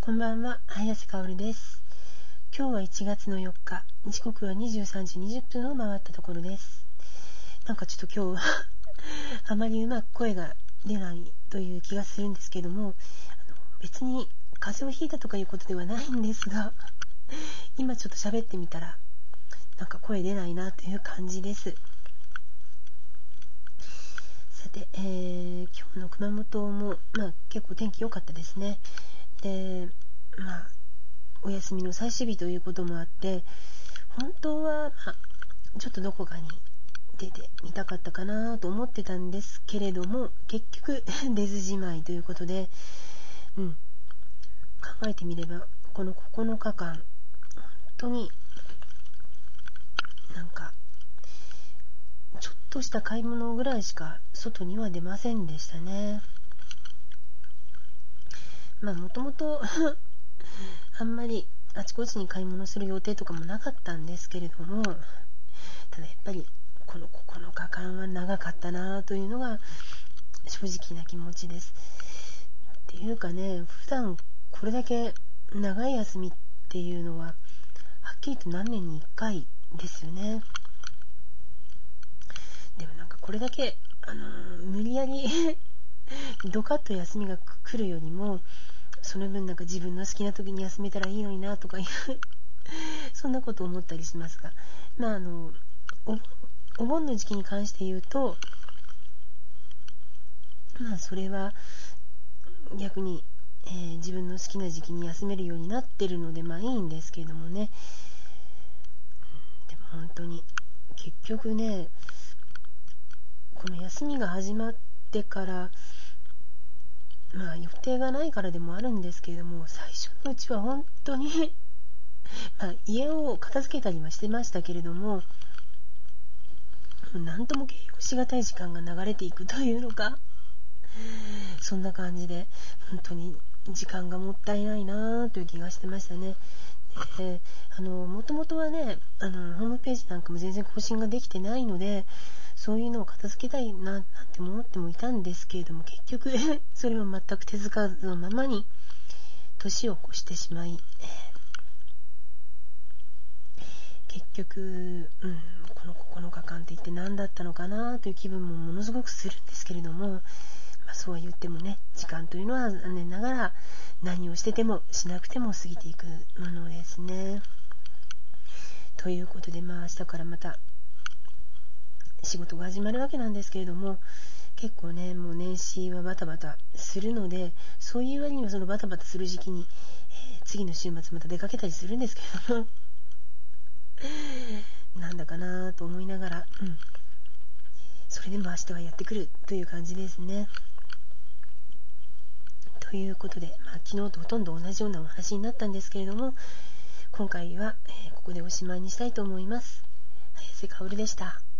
こんばんは、早瀬香織です。今日は1月の4日、時刻は23時20分を回ったところです。なんかちょっと今日あまりうまく声が出ないという気がするんですけども、別に風邪をひいたとかいうことではないんですが、今ちょっと喋ってみたらなんか声出ないなという感じです。さて、今日の熊本も、結構天気良かったですね。で、お休みの最終日ということもあって、本当は、ちょっとどこかに出てみたかったかなと思ってたんですけれども、結局出ずじまいということで、考えてみればこの9日間本当になんかちょっとした買い物ぐらいしか外には出ませんでしたね。もともとあんまりあちこちに買い物する予定とかもなかったんですけれども、ただやっぱりこの9日間は長かったなというのが正直な気持ちです。っていうかね、普段これだけ長い休みっていうのははっきりと何年に1回ですよね。でもなんかこれだけ無理やりドカッと休みが来るよりも、その分なんか自分の好きな時に休めたらいいのになとかいうそんなことを思ったりしますが、お盆の時期に関して言うと、それは逆に、自分の好きな時期に休めるようになってるのでいいんですけれどもね。でも本当に結局ね、この休みが始まってから予定がないからでもあるんですけれども、最初のうちは本当に家を片付けたりはしてましたけれども、なんとも形容しがたい時間が流れていくというのか、そんな感じで本当に時間がもったいないなという気がしてましたね。もともとはね、ホームページなんかも全然更新ができてないので、そういうのを片付けたいななんて思ってもいたんですけれども、結局それは全く手つかずのままに年を越してしまい、結局、この9日間って一体何だったのかなという気分もものすごくするんですけれども、そうは言ってもね、時間というのは残念ながら何をしててもしなくても過ぎていくものですね。ということで、明日からまた仕事が始まるわけなんですけれども、結構ね、もう年始はバタバタするので、そういう割にはそのバタバタする時期に、次の週末また出かけたりするんですけれどもなんだかなと思いながら、それでも明日はやってくるという感じですね。ということで、昨日とほとんど同じようなお話になったんですけれども、今回は、ここでおしまいにしたいと思います。早瀬香織でした。